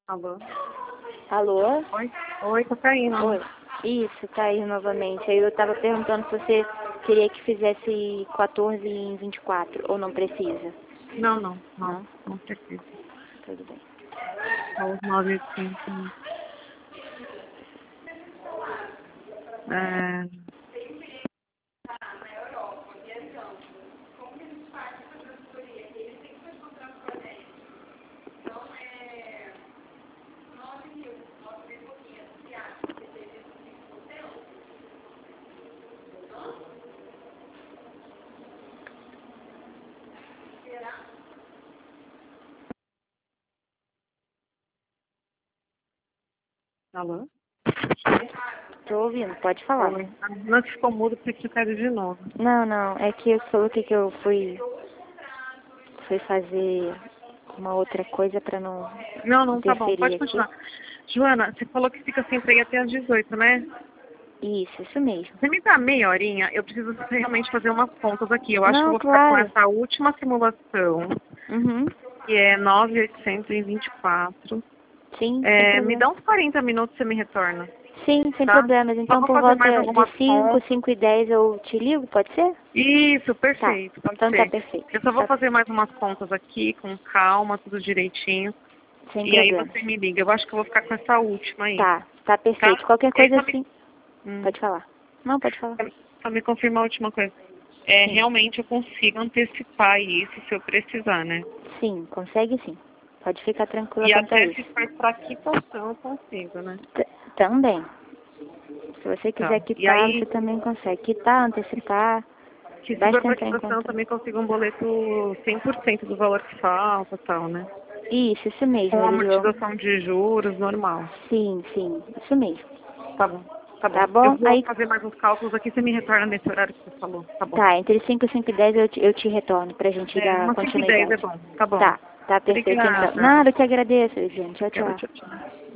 Alô? Alô? Oi, tô caindo. Oi. Isso, caiu novamente. Aí eu tava perguntando se você queria que fizesse 14 em 24, ou não precisa. Não precisa. Tudo bem. Só os 9 5. É... Alô? Tô ouvindo, pode falar. Oi. Não ficou mudo porque tinha caído de novo. Não, é que eu coloquei que eu fui fazer uma outra coisa pra não Não, tá bom, interferir pode aqui. continuar. Joana, você falou que fica sempre aí até às 18, né? Isso mesmo. Você me dá meia horinha? Eu preciso realmente fazer umas contas aqui. Eu acho que eu Não, vou ficar com claro. essa última simulação, Uhum. que é 9.824. Sim, sem Me problema. dá uns 40 minutos e você me retorna, Sim, sem tá? problemas. Só Então vou por fazer mais volta de algumas 5, contas. 5 e 10 eu te ligo, pode ser? Isso, Tá. perfeito, pode Então tá ser. perfeito. Eu só vou Tá fazer mais umas contas aqui, com calma, tudo direitinho. sem E aí problemas. você me liga. Eu acho que eu vou ficar com essa última aí, Tá perfeito. tá? Qualquer E aí coisa assim. hum, Pode falar. Não, pode falar. só me confirma a última coisa. Sim. Realmente eu consigo antecipar isso se eu precisar, né? Sim, consegue sim. Pode ficar tranquila E quanto a até se isso. for pra quitação eu consigo, né? Também. Se você Tá. quiser E quitar, você aí, também consegue. Quitar, antecipar, que se for basta pra entrar em quitação eu contato. também consigo um boleto 100% do valor que falta e tal, né? Isso mesmo, Com eles vão. amortização de juros normal. Sim, isso mesmo. Tá bom, tá bom. Tá Eu bom? vou Aí, fazer mais uns cálculos aqui, você me retorna nesse horário que você falou. Tá bom. tá, entre 5 e 5 e 10 eu te retorno pra gente dar Umas 5 e 10 é continuidade. bom. Tá bom. Tá perfeito então. Obrigada. Nada, eu te agradeço, gente. Tchau, Tchau, tchau. tchau, tchau.